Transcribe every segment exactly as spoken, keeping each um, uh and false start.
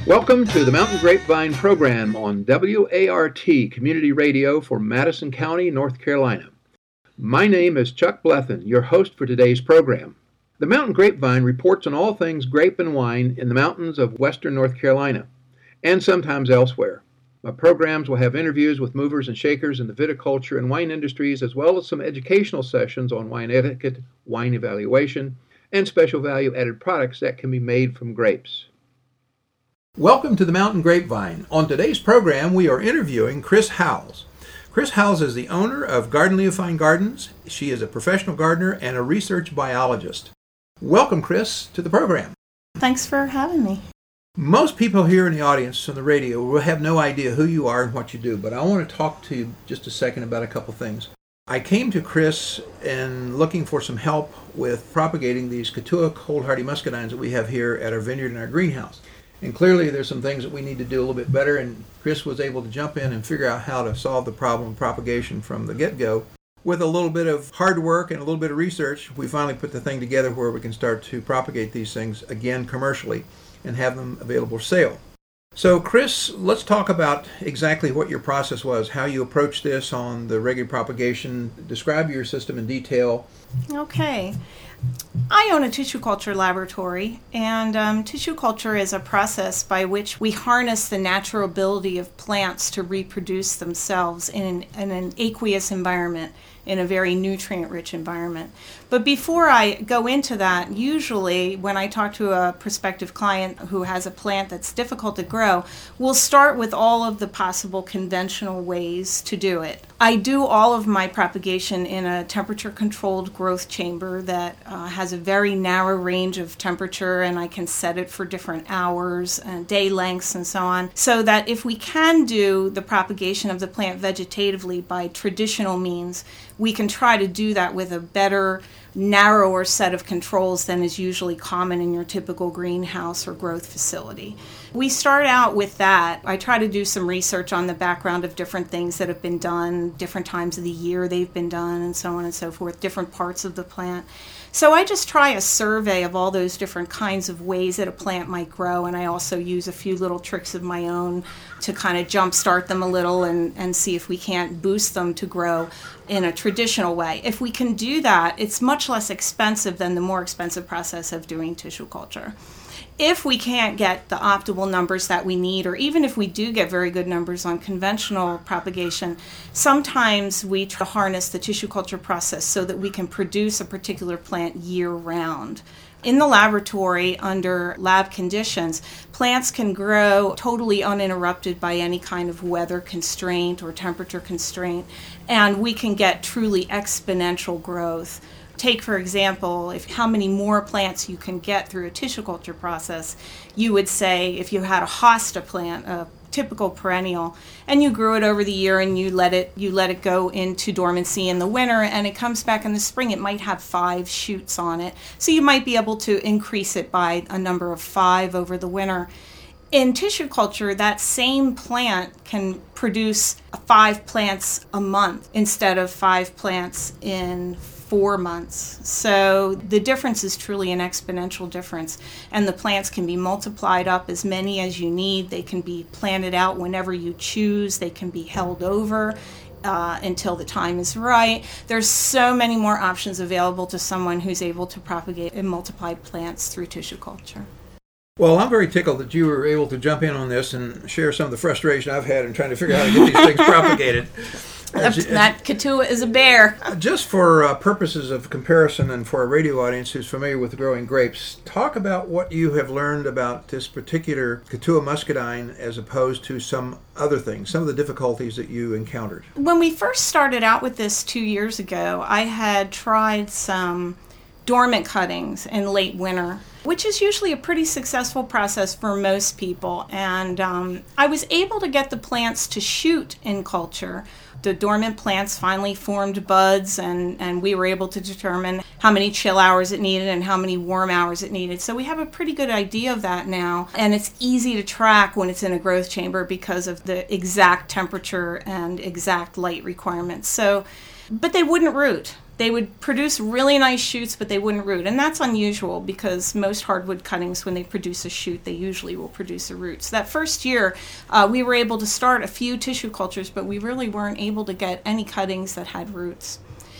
Welcome to the Mountain Grapevine program on W A R T Community Radio for Madison County, North Carolina. My name is Chuck Blethen, your host for today's program. The Mountain Grapevine reports on all things grape and wine in the mountains of western North Carolina, and sometimes elsewhere. My programs will have interviews with movers and shakers in the viticulture and wine industries, as well as some educational sessions on wine etiquette, wine evaluation, and special value-added products that can be made from grapes. Welcome to the Mountain Grapevine. On today's program, we are interviewing Chris Howells. Chris Howells is the owner of Garden Leofine Gardens. She is a professional gardener and a research biologist. Welcome, Chris, to the program. Thanks for having me. Most people here in the audience on the radio will have no idea who you are and what you do, but I want to talk to you just a second about a couple things. I came to Chris and looking for some help with propagating these Cattua cold hardy muscadines that we have here at our vineyard and our greenhouse. And clearly there's some things that we need to do a little bit better, and Chris was able to jump in and figure out how to solve the problem of propagation from the get-go. With a little bit of hard work and a little bit of research, we finally put the thing together where we can start to propagate these things again commercially and have them available for sale. So Chris, let's talk about exactly what your process was, how you approached this on the regular propagation. Describe your system in detail. Okay. I own a tissue culture laboratory, and um, tissue culture is a process by which we harness the natural ability of plants to reproduce themselves in, in an aqueous environment, in a very nutrient-rich environment. But before I go into that, usually when I talk to a prospective client who has a plant that's difficult to grow, we'll start with all of the possible conventional ways to do it. I do all of my propagation in a temperature-controlled growth chamber that uh, has a very narrow range of temperature, and I can set it for different hours and day lengths and so on, so that if we can do the propagation of the plant vegetatively by traditional means, we can try to do that with a better, narrower set of controls than is usually common in your typical greenhouse or growth facility. We start out with that. I try to do some research on the background of different things that have been done, different times of the year they've been done, and so on and so forth, different parts of the plant. So I just try a survey of all those different kinds of ways that a plant might grow, and I also use a few little tricks of my own to kind of jumpstart them a little and, and see if we can't boost them to grow in a traditional way. If we can do that, it's much less expensive than the more expensive process of doing tissue culture. If we can't get the optimal numbers that we need, or even if we do get very good numbers on conventional propagation, sometimes we try to harness the tissue culture process so that we can produce a particular plant year-round. In the laboratory, under lab conditions, plants can grow totally uninterrupted by any kind of weather constraint or temperature constraint, and we can get truly exponential growth. Take, for example, if how many more plants you can get through a tissue culture process. You would say if you had a hosta plant, a typical perennial, and you grew it over the year and you let it you let it go into dormancy in the winter and it comes back in the spring, it might have five shoots on it. So you might be able to increase it by a number of five over the winter. In tissue culture, that same plant can produce five plants a month instead of five plants in four months. So the difference is truly an exponential difference, and the plants can be multiplied up as many as you need. They can be planted out whenever you choose. They can be held over uh, until the time is right. There's so many more options available to someone who's able to propagate and multiply plants through tissue culture. Well, I'm very tickled that you were able to jump in on this and share some of the frustration I've had in trying to figure out how to get these things propagated. As, that Cattua is a bear. Just for uh, purposes of comparison and for a radio audience who's familiar with growing grapes, talk about what you have learned about this particular Cattua muscadine as opposed to some other things, some of the difficulties that you encountered. When we first started out with this two years ago, I had tried some dormant cuttings in late winter, which is usually a pretty successful process for most people. And um, I was able to get the plants to shoot in culture. The dormant plants finally formed buds, and, and we were able to determine how many chill hours it needed and how many warm hours it needed. So we have a pretty good idea of that now, and it's easy to track when it's in a growth chamber because of the exact temperature and exact light requirements. So, but they wouldn't root. they would produce really nice shoots, but they wouldn't root. And that's unusual because most hardwood cuttings, when they produce a shoot, they usually will produce a root. So that first year, uh, we were able to start a few tissue cultures, but we really weren't able to get any cuttings that had roots.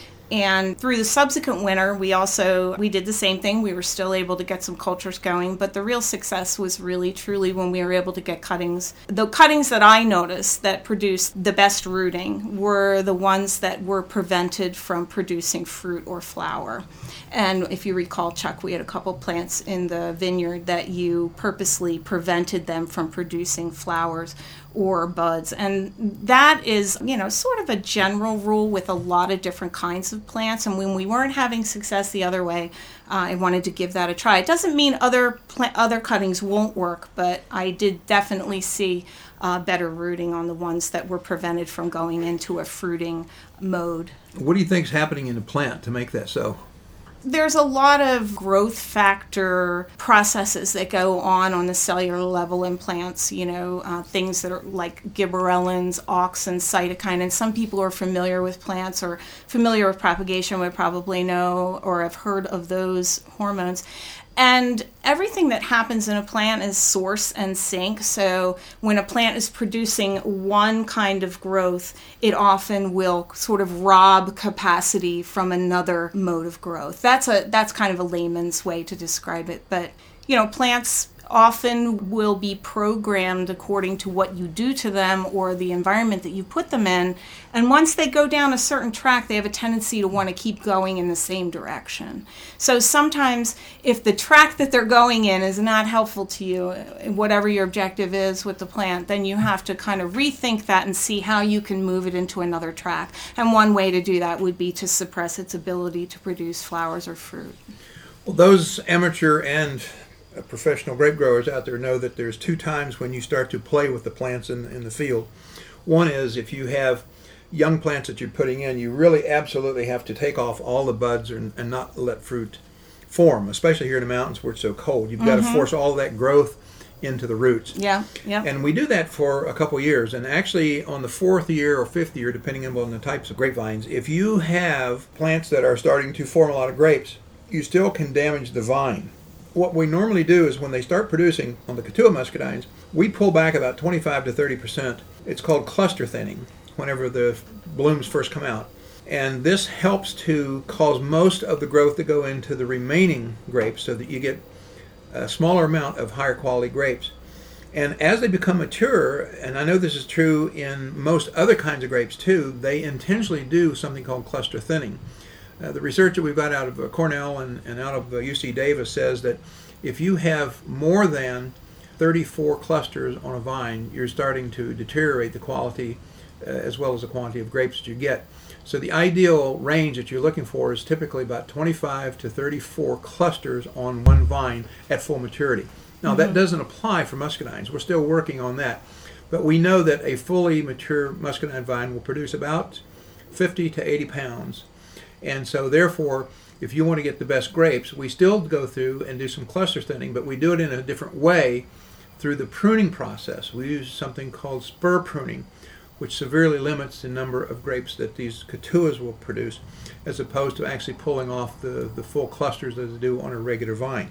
And through the subsequent winter, we also, we did the same thing. We were still able to get some cultures going, but the real success was really, truly when we were able to get cuttings. The cuttings that I noticed that produced the best rooting were the ones that were prevented from producing fruit or flower. And if you recall, Chuck, we had a couple plants in the vineyard that you purposely prevented them from producing flowers or buds. And that is, you know, sort of a general rule with a lot of different kinds of plants. And when we weren't having success the other way, uh, I wanted to give that a try. It doesn't mean other plant, other cuttings won't work, but I did definitely see uh, better rooting on the ones that were prevented from going into a fruiting mode. What do you think is happening in the plant to make that so? There's a lot of growth factor processes that go on on the cellular level in plants, you know, uh, things that are like gibberellins, auxin, cytokine, and some people who are familiar with plants or familiar with propagation would probably know or have heard of those hormones. And everything that happens in a plant is source and sink. So when a plant is producing one kind of growth, it often will sort of rob capacity from another mode of growth. That's a that's kind of a layman's way to describe it. But, you know, plants often will be programmed according to what you do to them or the environment that you put them in. And once they go down a certain track, they have a tendency to want to keep going in the same direction. So sometimes if the track that they're going in is not helpful to you, whatever your objective is with the plant, then you have to kind of rethink that and see how you can move it into another track. And one way to do that would be to suppress its ability to produce flowers or fruit. Well, those amateur and professional grape growers out there know that there's two times when you start to play with the plants in, in the field. One is if you have young plants that you're putting in, you really absolutely have to take off all the buds and, and not let fruit form, especially here in the mountains where it's so cold. You've got mm-hmm. to force all of that growth into the roots. Yeah, yeah. And we do that for a couple years. And actually on the fourth year or fifth year, depending on the types of grapevines, if you have plants that are starting to form a lot of grapes, you still can damage the vine. What we normally do is when they start producing on the Cotuo muscadines, we pull back about twenty-five to thirty percent. It's called cluster thinning whenever the blooms first come out. And this helps to cause most of the growth to go into the remaining grapes so that you get a smaller amount of higher quality grapes. And as they become mature, and I know this is true in most other kinds of grapes too, they intentionally do something called cluster thinning. Uh, the research that we've got out of uh, Cornell and, and out of uh, U C Davis says that if you have more than thirty-four clusters on a vine, you're starting to deteriorate the quality uh, as well as the quantity of grapes that you get. So the ideal range that you're looking for is typically about twenty-five to thirty-four clusters on one vine at full maturity. Now mm-hmm. that doesn't apply for muscadines. We're still working on that. But we know that a fully mature muscadine vine will produce about fifty to eighty pounds. And so therefore, if you want to get the best grapes, we still go through and do some cluster thinning, but we do it in a different way through the pruning process. We use something called spur pruning, which severely limits the number of grapes that these Cotuos will produce, as opposed to actually pulling off the, the full clusters that they do on a regular vine.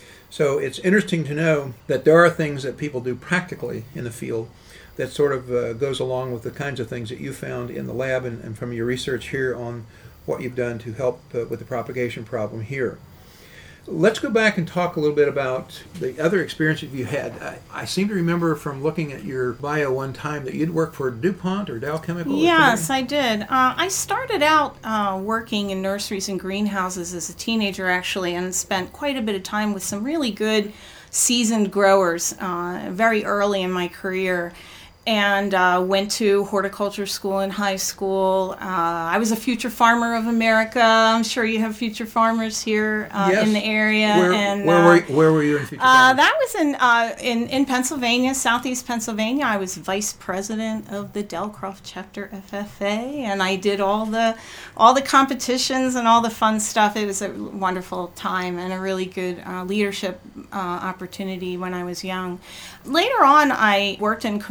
So it's interesting to know that there are things that people do practically in the field that sort of uh, goes along with the kinds of things that you found in the lab and, and from your research here on what you've done to help uh, with the propagation problem here. Let's go back and talk a little bit about the other experiences you had. I, I seem to remember from looking at your bio one time that you'd worked for DuPont or Dow Chemical. Yes, I did. Uh, I started out uh, working in nurseries and greenhouses as a teenager, actually, and spent quite a bit of time with some really good seasoned growers uh, very early in my career. And uh, went to horticulture school in high school. Uh, I was a Future Farmer of America. I'm sure you have Future Farmers here uh, yes. in the area. Where, and, where, uh, were, where were you in Future uh, Farmers? That was in, uh, in in Pennsylvania, southeast Pennsylvania. I was vice president of the Delcroft Chapter F F A, and I did all the all the competitions and all the fun stuff. It was a wonderful time and a really good uh, leadership uh, opportunity when I was young. Later on, I worked in commercial green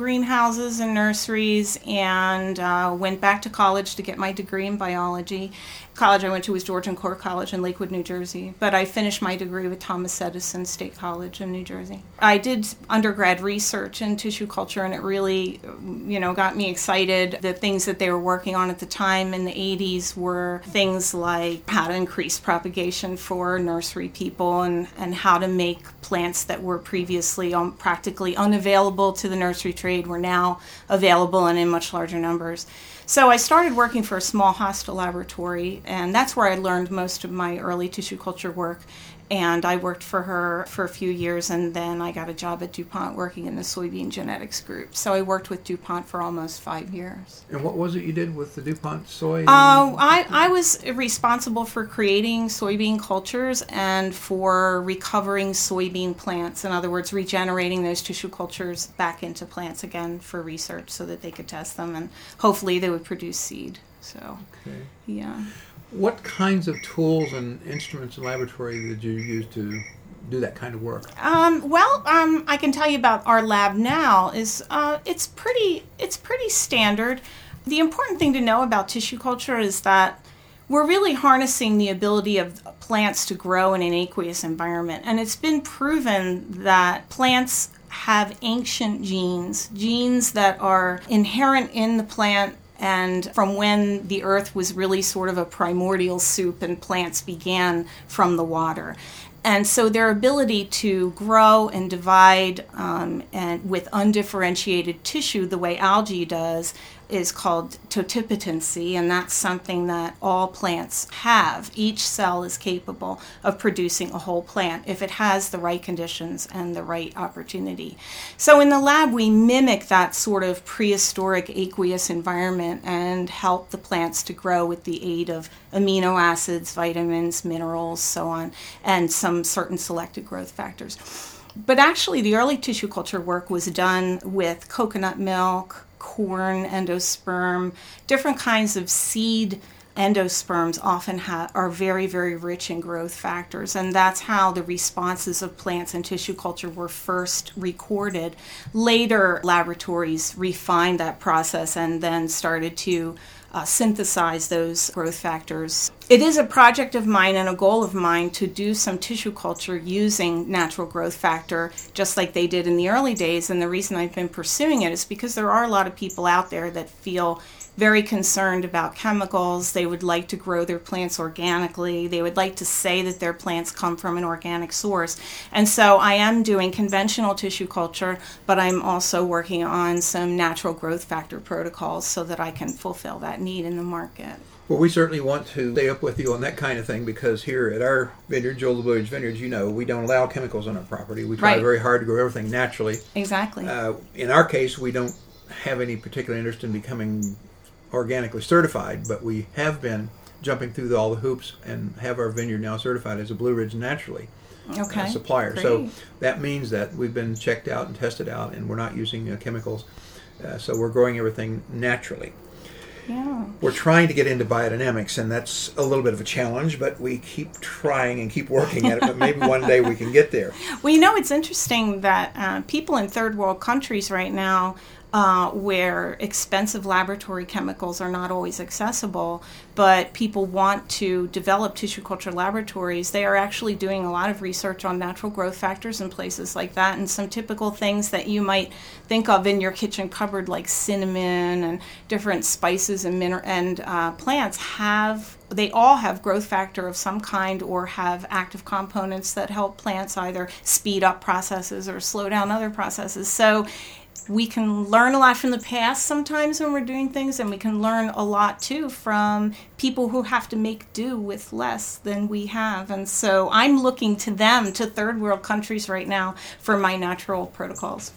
greenhouses and nurseries, and uh, went back to college to get my degree in biology. College I went to was Georgian Core College in Lakewood, New Jersey, but I finished my degree with Thomas Edison State College in New Jersey. I did undergrad research in tissue culture, and it really, you know, got me excited. The things that they were working on at the time in the eighties were things like how to increase propagation for nursery people, and, and how to make plants that were previously um, practically unavailable to the nursery trade were now available and in much larger numbers. So I started working for a small hostile laboratory, and that's where I learned most of my early tissue culture work. And I worked for her for a few years, and then I got a job at DuPont working in the soybean genetics group. So I worked with DuPont for almost five years. And what was it you did with the DuPont soy? Uh, I, I was responsible for creating soybean cultures and for recovering soybean plants. In other words, regenerating those tissue cultures back into plants again for research so that they could test them, and hopefully they would produce seed. So, okay. Yeah. What kinds of tools and instruments in laboratory did you use to do that kind of work? Um, well, um, I can tell you about our lab now. Is uh, it's pretty it's pretty standard. The important thing to know about tissue culture is that we're really harnessing the ability of plants to grow in an aqueous environment, and it's been proven that plants have ancient genes, genes that are inherent in the plant. And from when the earth was really sort of a primordial soup and plants began from the water. And so their ability to grow and divide um, and with undifferentiated tissue the way algae does is called totipotency, and that's something that all plants have. Each cell is capable of producing a whole plant if it has the right conditions and the right opportunity. So in the lab, we mimic that sort of prehistoric aqueous environment and help the plants to grow with the aid of amino acids, vitamins, minerals, so on, and some certain selected growth factors. But actually, the early tissue culture work was done with coconut milk, corn endosperm, different kinds of seed endosperms often ha- are very, very rich in growth factors, and that's how the responses of plants in tissue culture were first recorded. Later, laboratories refined that process and then started to uh, synthesize those growth factors. It is a project of mine and a goal of mine to do some tissue culture using natural growth factor, just like they did in the early days, and the reason I've been pursuing it is because there are a lot of people out there that feel very concerned about chemicals. They would like to grow their plants organically. They would like to say that their plants come from an organic source. And so I am doing conventional tissue culture, but I'm also working on some natural growth factor protocols so that I can fulfill that need in the market. Well, we certainly want to stay up with you on that kind of thing, because here at our vineyard, Joel LeBoyage Vineyards, you know, we don't allow chemicals on our property. We try Right. very hard to grow everything naturally. Exactly. Uh, in our case, we don't have any particular interest in becoming organically certified, but we have been jumping through all the hoops and have our vineyard now certified as a Blue Ridge Naturally okay. uh, supplier. Great. So that means that we've been checked out and tested out, and we're not using uh, chemicals. Uh, so we're growing everything naturally. Yeah. We're trying to get into biodynamics, and that's a little bit of a challenge, but we keep trying and keep working at it, but maybe one day we can get there. Well, you know, it's interesting that uh, people in third world countries right now, uh, where expensive laboratory chemicals are not always accessible, but people want to develop tissue culture laboratories, they are actually doing a lot of research on natural growth factors in places like that, and some typical things that you might think of in your kitchen cupboard, like cinnamon and different spices and min- and uh, plants, have they all have growth factor of some kind or have active components that help plants either speed up processes or slow down other processes. So we can learn a lot from the past sometimes when we're doing things, and we can learn a lot too from people who have to make do with less than we have. And so I'm looking to them, to third world countries right now, for my natural protocols.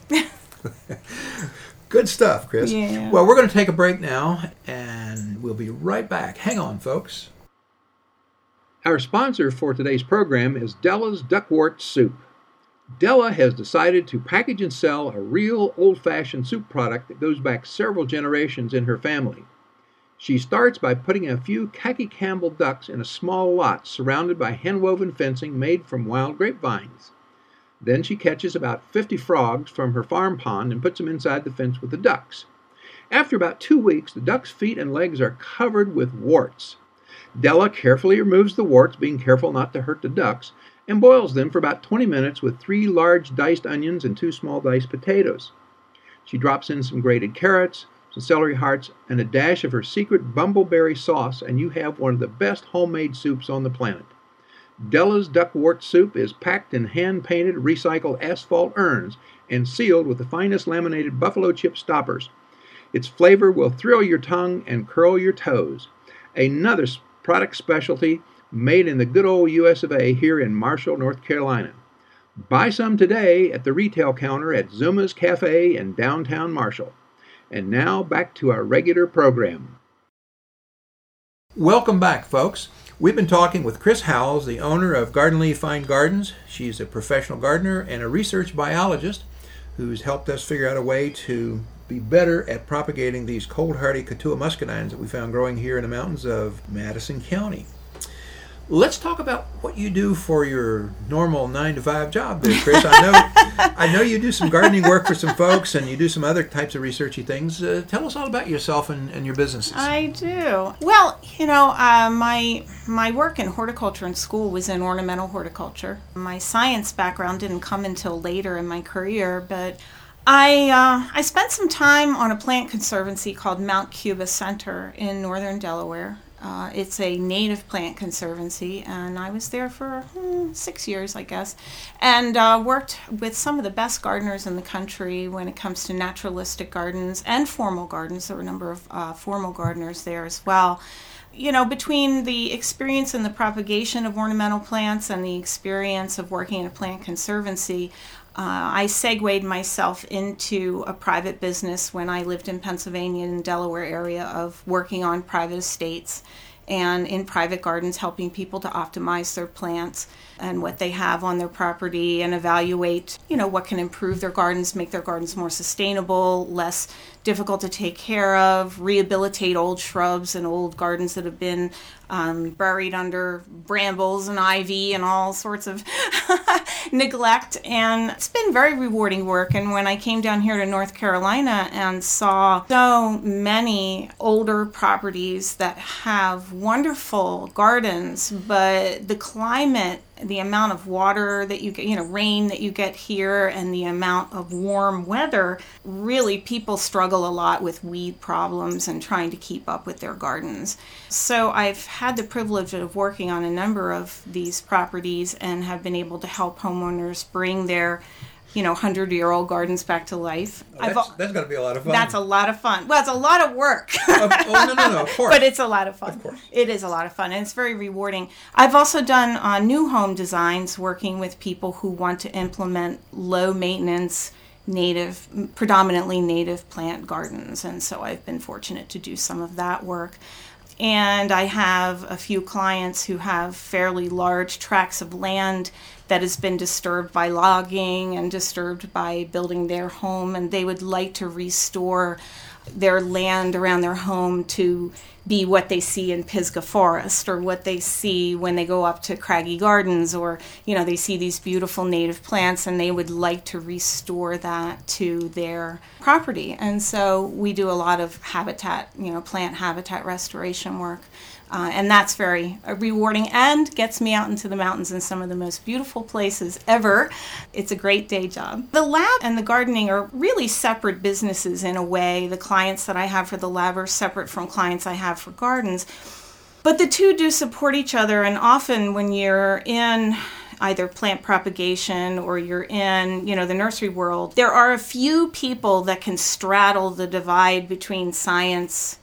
Good stuff, Chris. Yeah. Well, we're going to take a break now, and we'll be right back. Hang on, folks. Our sponsor for today's program is Della's Duckwort Soup. Della has decided to package and sell a real old-fashioned soup product that goes back several generations in her family. She starts by putting a few khaki Campbell ducks in a small lot surrounded by hand-woven fencing made from wild grapevines. Then she catches about fifty frogs from her farm pond and puts them inside the fence with the ducks. After about two weeks, the ducks' feet and legs are covered with warts. Della carefully removes the warts, being careful not to hurt the ducks, and boils them for about twenty minutes with three large diced onions and two small diced potatoes. She drops in some grated carrots, some celery hearts, and a dash of her secret bumbleberry sauce, and you have one of the best homemade soups on the planet. Della's duckwort soup is packed in hand-painted recycled asphalt urns and sealed with the finest laminated buffalo chip stoppers. Its flavor will thrill your tongue and curl your toes. Another product specialty made in the good old U S of A here in Marshall, North Carolina. Buy some today at the retail counter at Zuma's Cafe in downtown Marshall. And now back to our regular program. Welcome back, folks. We've been talking with Chris Howells, the owner of Garden Leaf Fine Gardens. She's a professional gardener and a research biologist who's helped us figure out a way to be better at propagating these cold-hardy Cotua muscadines that we found growing here in the mountains of Madison County. Let's talk about what you do for your normal nine to five job there, Chris. I know I know you do some gardening work for some folks and you do some other types of researchy things. Uh, tell us all about yourself and, and your businesses. I do. Well, you know, uh, my my work in horticulture in school was in ornamental horticulture. My science background didn't come until later in my career, but I uh, I spent some time on a plant conservancy called Mount Cuba Center in northern Delaware. Uh, it's a native plant conservancy, and I was there for hmm, six years, I guess, and uh, worked with some of the best gardeners in the country when it comes to naturalistic gardens and formal gardens. There were a number of uh, formal gardeners there as well. You know, between the experience in the propagation of ornamental plants and the experience of working in a plant conservancy, Uh, I segued myself into a private business when I lived in Pennsylvania and Delaware area of working on private estates and in private gardens, helping people to optimize their plants and what they have on their property and evaluate, you know, what can improve their gardens, make their gardens more sustainable, less difficult to take care of, rehabilitate old shrubs and old gardens that have been um, buried under brambles and ivy and all sorts of neglect. And it's been very rewarding work. And when I came down here to North Carolina and saw so many older properties that have wonderful gardens, but the climate, the amount of water that you get, you know, rain that you get here, and the amount of warm weather, really people struggle a lot with weed problems and trying to keep up with their gardens. So I've had the privilege of working on a number of these properties and have been able to help homeowners bring their, you know, hundred-year-old gardens back to life. Oh, that's, that's got to be a lot of fun. That's a lot of fun. Well, it's a lot of work. oh, oh, no, no, no, of course. But it's a lot of fun. Of course. It is a lot of fun, and it's very rewarding. I've also done uh, new home designs, working with people who want to implement low-maintenance, native, predominantly native plant gardens, and so I've been fortunate to do some of that work. And I have a few clients who have fairly large tracts of land that has been disturbed by logging and disturbed by building their home, and they would like to restore their land around their home to be what they see in Pisgah Forest, or what they see when they go up to Craggy Gardens, or, you know, they see these beautiful native plants and they would like to restore that to their property. And so we do a lot of habitat, you know, plant habitat restoration work. Uh, and that's very uh, rewarding and gets me out into the mountains in some of the most beautiful places ever. It's a great day job. The lab and the gardening are really separate businesses in a way. The clients that I have for the lab are separate from clients I have for gardens. But the two do support each other, and often when you're in either plant propagation or you're in, you know, the nursery world, there are a few people that can straddle the divide between science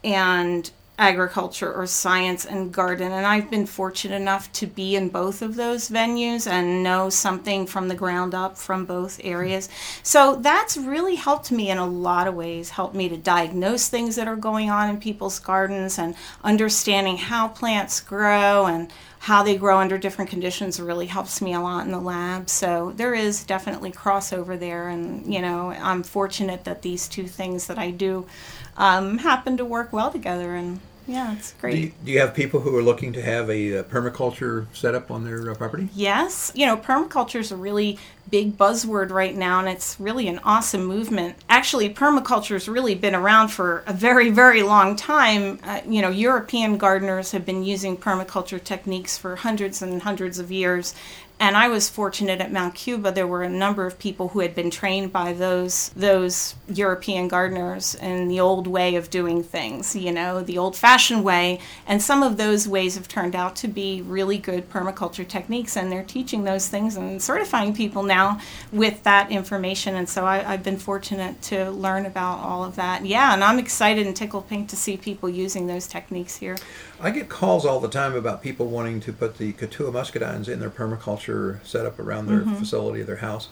and agriculture, or science and garden, and I've been fortunate enough to be in both of those venues and know something from the ground up from both areas. So that's really helped me in a lot of ways, helped me to diagnose things that are going on in people's gardens, and understanding how plants grow and how they grow under different conditions really helps me a lot in the lab. So there is definitely crossover there, and, you know, I'm fortunate that these two things that I do um, happen to work well together, and Yeah, it's great. Do you, do you have people who are looking to have a, uh permaculture setup on their uh, property? Yes. You know, permaculture is a really big buzzword right now, and it's really an awesome movement. Actually, permaculture has really been around for a very, very long time. Uh, you know, European gardeners have been using permaculture techniques for hundreds and hundreds of years. And I was fortunate at Mount Cuba. There were a number of people who had been trained by those those European gardeners in the old way of doing things, you know, the old-fashioned way. And some of those ways have turned out to be really good permaculture techniques. And they're teaching those things and certifying people now with that information. And so I, I've been fortunate to learn about all of that. Yeah, and I'm excited and tickled pink to see people using those techniques here. I get calls all the time about people wanting to put the Catua muscadines in their permaculture setup around their mm-hmm. facility, their house.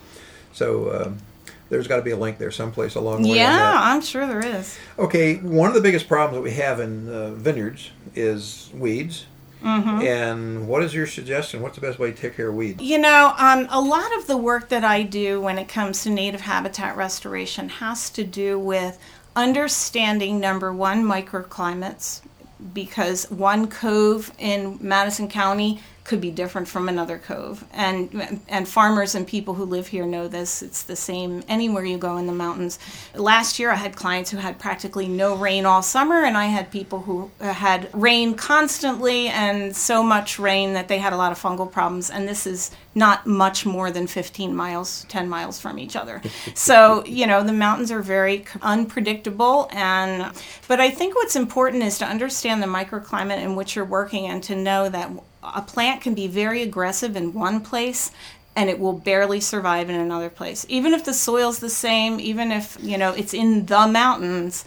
So um, there's got to be a link there someplace along the way. Yeah, I'm sure there is. Okay, one of the biggest problems that we have in uh, vineyards is weeds. Mm-hmm. And what is your suggestion? What's the best way to take care of weeds? You know, um, a lot of the work that I do when it comes to native habitat restoration has to do with understanding, number one, microclimates, because one cove in Madison County could be different from another cove. And and farmers and people who live here know this. It's the same anywhere you go in the mountains. Last year I had clients who had practically no rain all summer, and I had people who had rain constantly and so much rain that they had a lot of fungal problems. And this is not much more than fifteen miles, ten miles from each other. So, you know, the mountains are very unpredictable. And but I think what's important is to understand the microclimate in which you're working and to know that a plant can be very aggressive in one place and it will barely survive in another place. Even if the soil's the same, even if, you know, it's in the mountains,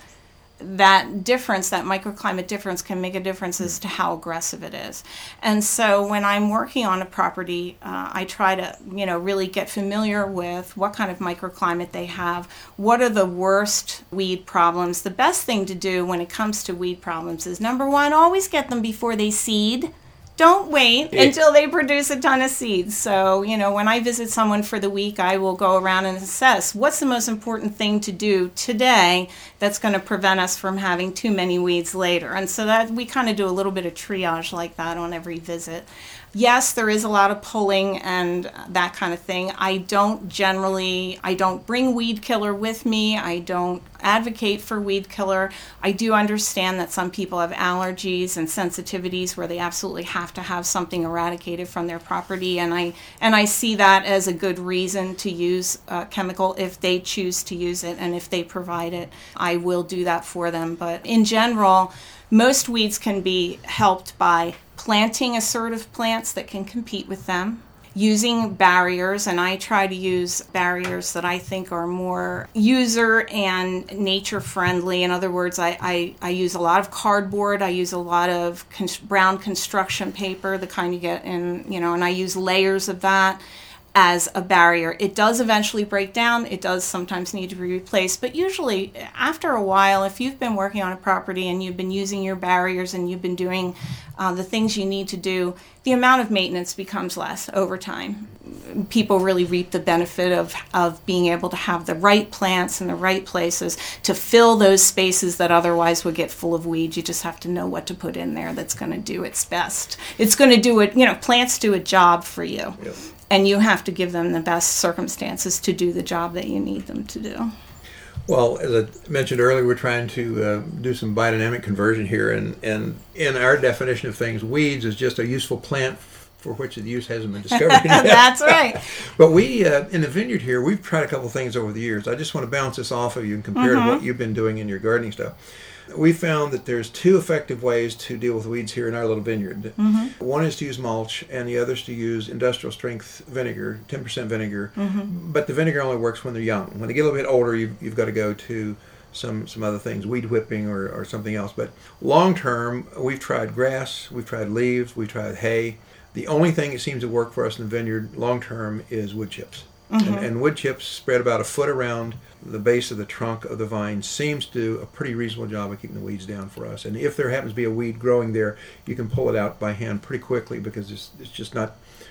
that difference, that microclimate difference can make a difference as to how aggressive it is. And so when I'm working on a property, uh, I try to, you know, really get familiar with what kind of microclimate they have, what are the worst weed problems. The best thing to do when it comes to weed problems is, number one, always get them before they seed. Don't wait until they produce a ton of seeds. So, you know, when I visit someone for the week, I will go around and assess what's the most important thing to do today that's going to prevent us from having too many weeds later. And so that we kind of do a little bit of triage like that on every visit. Yes, there is a lot of pulling and that kind of thing. I don't generally, I don't bring weed killer with me. I don't advocate for weed killer. I do understand that some people have allergies and sensitivities where they absolutely have to have something eradicated from their property, and I and I see that as a good reason to use uh, chemical if they choose to use it, and if they provide it, I will do that for them. But in general, most weeds can be helped by planting assertive plants that can compete with them, using barriers, and I try to use barriers that I think are more user and nature friendly. In other words, I, I, I use a lot of cardboard, I use a lot of con- brown construction paper, the kind you get in, you know, and I use layers of that as a barrier. It does eventually break down. It does sometimes need to be replaced. But usually, after a while, if you've been working on a property and you've been using your barriers and you've been doing uh, the things you need to do, the amount of maintenance becomes less over time. People really reap the benefit of, of being able to have the right plants in the right places to fill those spaces that otherwise would get full of weeds. You just have to know what to put in there that's going to do its best. It's going to do it, you know, plants do a job for you. Yep. And you have to give them the best circumstances to do the job that you need them to do. Well, as I mentioned earlier, we're trying to uh, do some biodynamic conversion here. And, and in our definition of things, weeds is just a useful plant for which the use hasn't been discovered yet. That's right. But we, uh, in the vineyard here, we've tried a couple things over the years. I just want to bounce this off of you and compare mm-hmm. to what you've been doing in your gardening stuff. We found that there's two effective ways to deal with weeds here in our little vineyard. Mm-hmm. One is to use mulch, and the other is to use industrial strength vinegar, ten percent vinegar. Mm-hmm. But the vinegar only works when they're young. When they get a little bit older, you've, you've got to go to some some other things, weed whipping or, or something else. But long term, we've tried grass, we've tried leaves, we've tried hay. The only thing that seems to work for us in the vineyard long term is wood chips. Mm-hmm. And, and wood chips spread about a foot around the base of the trunk of the vine seems to do a pretty reasonable job of keeping the weeds down for us. And if there happens to be a weed growing there, you can pull it out by hand pretty quickly because it's, it's just not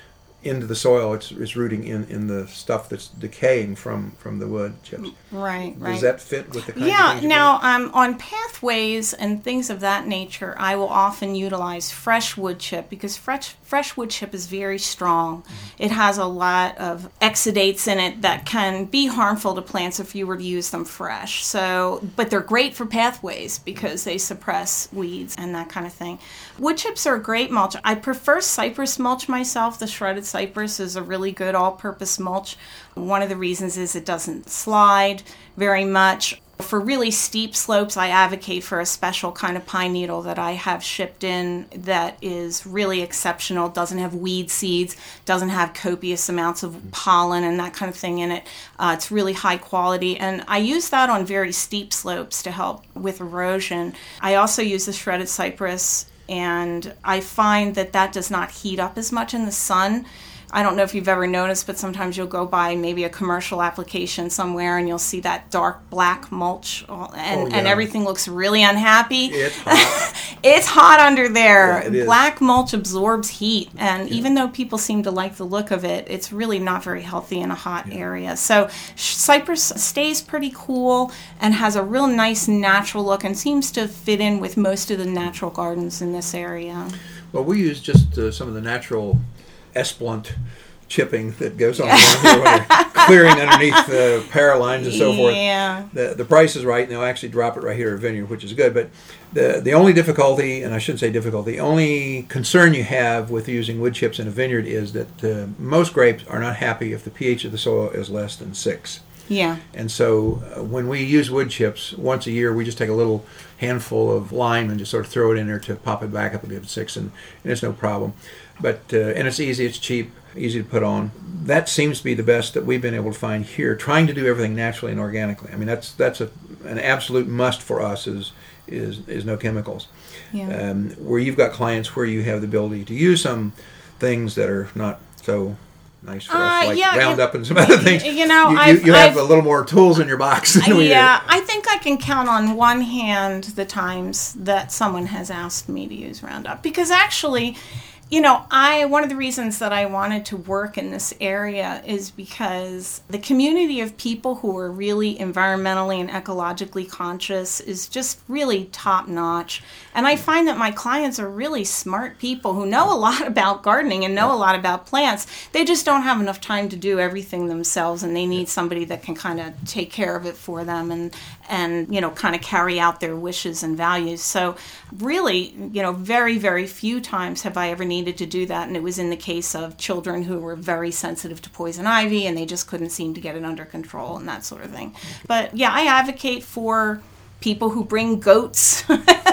into the soil. It's, it's rooting in, in the stuff that's decaying from, from the wood chips. Right, right. Does that fit with the kind yeah, of things? Yeah, now um, on pathways and things of that nature, I will often utilize fresh wood chip because fresh fresh wood chip is very strong. Mm-hmm. It has a lot of exudates in it that can be harmful to plants if you were to use them fresh. So, but they're great for pathways because they suppress weeds and that kind of thing. Wood chips are a great mulch. I prefer cypress mulch myself. The shredded cypress is a really good all-purpose mulch. One of the reasons is it doesn't slide very much. For really steep slopes, I advocate for a special kind of pine needle that I have shipped in that is really exceptional, doesn't have weed seeds, doesn't have copious amounts of pollen and that kind of thing in it. Uh, it's really high quality, and I use that on very steep slopes to help with erosion. I also use the shredded cypress, and I find that that does not heat up as much in the sun. I don't know if you've ever noticed, but sometimes you'll go by maybe a commercial application somewhere and you'll see that dark black mulch and, oh, yeah. and everything looks really unhappy. It's hot. It's hot under there. Yeah, black mulch absorbs heat, and yeah. even though people seem to like the look of it, it's really not very healthy in a hot yeah. area. So cypress stays pretty cool and has a real nice natural look and seems to fit in with most of the natural gardens in this area. Well, we use just uh, some of the natural Esplunt chipping that goes on around here when they're clearing underneath the power lines and so forth. Yeah. The the price is right, and they'll actually drop it right here at Vineyard, which is good. But the the only difficulty, and I shouldn't say difficulty, the only concern you have with using wood chips in a vineyard is that uh, most grapes are not happy if the pH of the soil is less than six. Yeah. And so uh, when we use wood chips, once a year we just take a little handful of lime and just sort of throw it in there to pop it back up to six, and, and it's no problem. But uh, and it's easy, it's cheap, easy to put on. That seems to be the best that we've been able to find here, trying to do everything naturally and organically. I mean, that's that's a, an absolute must for us is is is no chemicals. Yeah. Um, where you've got clients where you have the ability to use some things that are not so nice for us, Uh, like yeah, Roundup you- and some other things. you know, you, you, I've- you have I've- a little more tools in your box than we do. Yeah, I think I can count on one hand the times that someone has asked me to use Roundup. Because actually, you know, I one of the reasons that I wanted to work in this area is because the community of people who are really environmentally and ecologically conscious is just really top notch. And I find that my clients are really smart people who know a lot about gardening and know a lot about plants. They just don't have enough time to do everything themselves, and they need somebody that can kind of take care of it for them and, and you know, kind of carry out their wishes and values. So really, you know, very, very few times have I ever needed to do that, and it was in the case of children who were very sensitive to poison ivy and they just couldn't seem to get it under control and that sort of thing. But yeah, I advocate for people who bring goats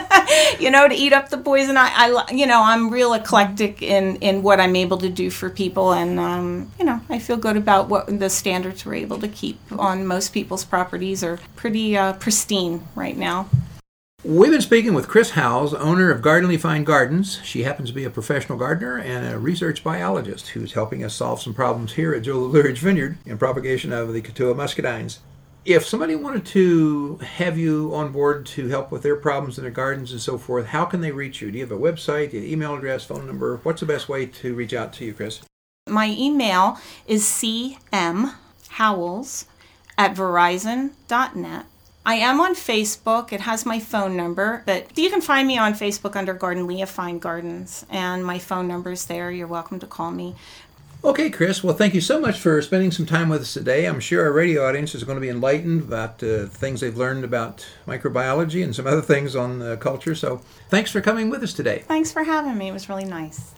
you know, to eat up the poison. I, I you know, I'm real eclectic in, in what I'm able to do for people, and um, you know, I feel good about what the standards we're able to keep on most people's properties are pretty uh, pristine right now. We've been speaking with Chris Howells, owner of Gardenly Fine Gardens. She happens to be a professional gardener and a research biologist who's helping us solve some problems here at Joe LaBluridge Vineyard in propagation of the Cattleya muscadines. If somebody wanted to have you on board to help with their problems in their gardens and so forth, how can they reach you? Do you have a website, do you have an email address, phone number? What's the best way to reach out to you, Chris? My email is c m howells at verizon dot net. I am on Facebook. It has my phone number, but you can find me on Facebook under Gardenly Fine Gardens, and my phone number's there. You're welcome to call me. Okay, Chris. Well, thank you so much for spending some time with us today. I'm sure our radio audience is going to be enlightened about uh, things they've learned about microbiology and some other things on uh, culture. So thanks for coming with us today. Thanks for having me. It was really nice.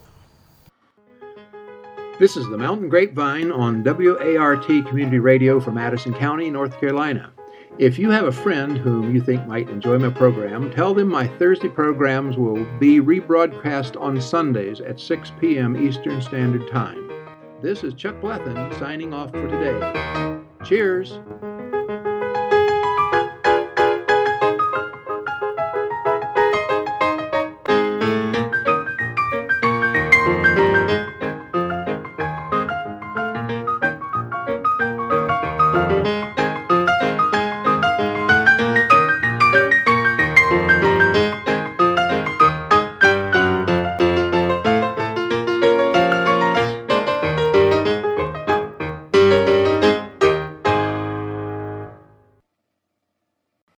This is the Mountain Grapevine on W A R T Community Radio for Madison County, North Carolina. If you have a friend whom you think might enjoy my program, tell them my Thursday programs will be rebroadcast on Sundays at six p.m. Eastern Standard Time. This is Chuck Blethen signing off for today. Cheers!